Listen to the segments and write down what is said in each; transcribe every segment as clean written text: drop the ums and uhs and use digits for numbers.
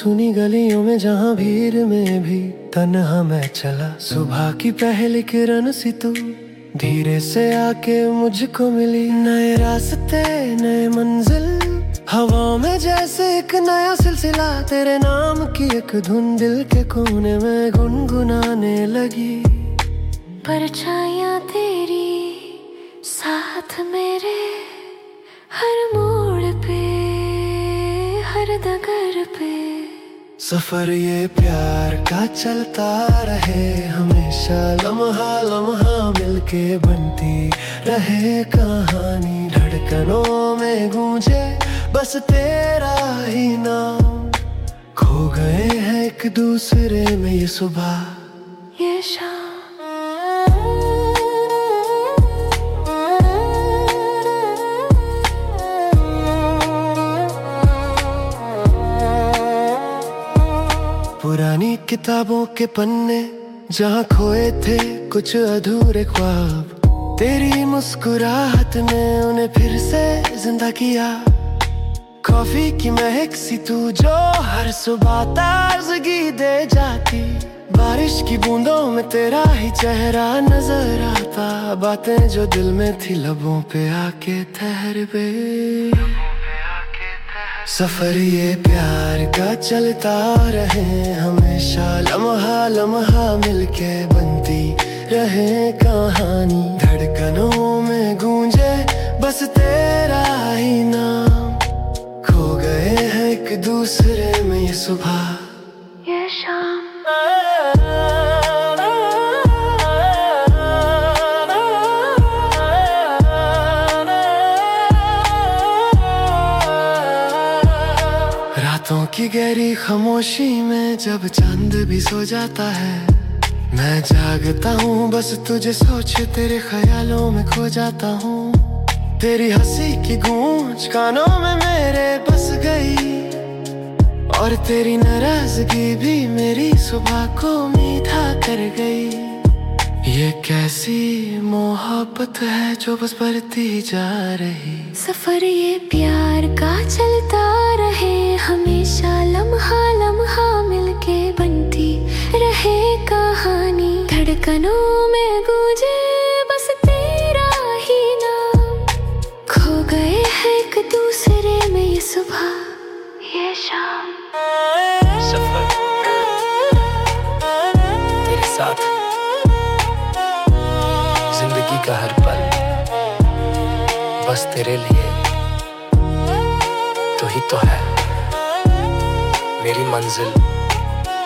सुनी गलियों में जहाँ भीड़ में भी तन्हा मैं चला। सुबह की पहली किरण सी तू धीरे से आके मुझको मिली। नए रास्ते नए मंजिल हवाओं में जैसे एक नया सिलसिला। तेरे नाम की एक धुन दिल के कोने में गुनगुनाने लगी। परछाइयाँ तेरी साथ मेरे हर मोड़ पे हर डगर पे। सफर ये प्यार का चलता रहे हमेशा, लम्हा लम्हा मिलके बनती रहे कहानी। धड़कनों में गूंजे बस तेरा ही नाम। खो गए हैं एक दूसरे में ये सुबह ये शाम। पुरानी किताबों के पन्ने जहाँ खोए थे कुछ अधूरे ख्वाब। तेरी मुस्कुराहट ने उन्हें फिर से जिंदा किया। कॉफी की महक सी तू जो हर सुबह ताजगी दे जाती। बारिश की बूंदों में तेरा ही चेहरा नजर आता। बातें जो दिल में थी लबों पे आके ठहर गई। सफर ये प्यार का चलता रहे हमेशा, लम्हा लम्हा मिलके बनती रहे कहानी। धड़कनों में गूंजे बस तेरा ही नाम। खो गए हैं एक दूसरे में ये सुबह ये शाम। रातों की गहरी खामोशी में जब चांद भी सो जाता है, मैं जागता हूँ बस तुझे सोच तेरे ख्यालों में खो जाता हूँ। तेरी हंसी की गूंज कानों में मेरे बस गई, और तेरी नाराजगी भी मेरी सुबह को मीठा कर गई। ये कैसी मोहब्बत है जो बस बढ़ती जा रही। सफर ये प्यार का चलता रहे हमेशा, लम्हा लम्हा मिलके बनती रहे कहानी। धड़कनों में गूंजे बस तेरा ही नाम। खो गए हैं एक दूसरे में ये सुबह ये शाम। सफर तेरे साथ जिंदगी का हर पल बस तेरे लिए तू ही तो है मेरी मंजिल,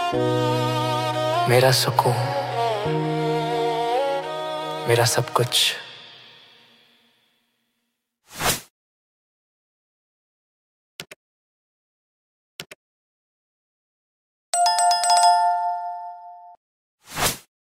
मेरा सुकून, मेरा सब कुछ।